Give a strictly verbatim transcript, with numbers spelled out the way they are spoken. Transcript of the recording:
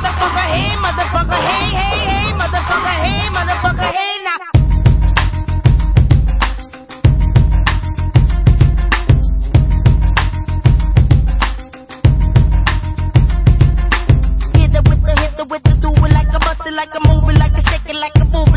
motherfucker, hey, motherfucker, hey, hey, hey, motherfucker, hey, motherfucker, hey, now. Hit it with the, hit it with the, do it like a bust it, like a move it, like a shake it, like a move.